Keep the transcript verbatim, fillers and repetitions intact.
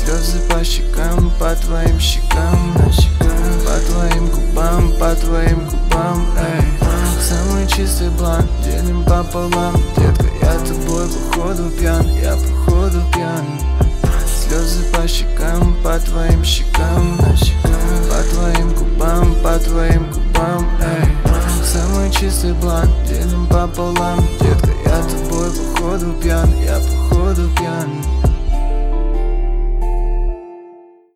Слезы по щекам, по твоим щекам, по твоим губам, по твоим губам, эй. Самый чистый бланк делим пополам. Детка, я тобой походу пьян, я походу пьян. Слезы по щекам, по твоим щекам, по твоим губам, по твоим губам, эй. Самый чистый бланк делим пополам. Детка, я тобой походу пьян, я походу пьян.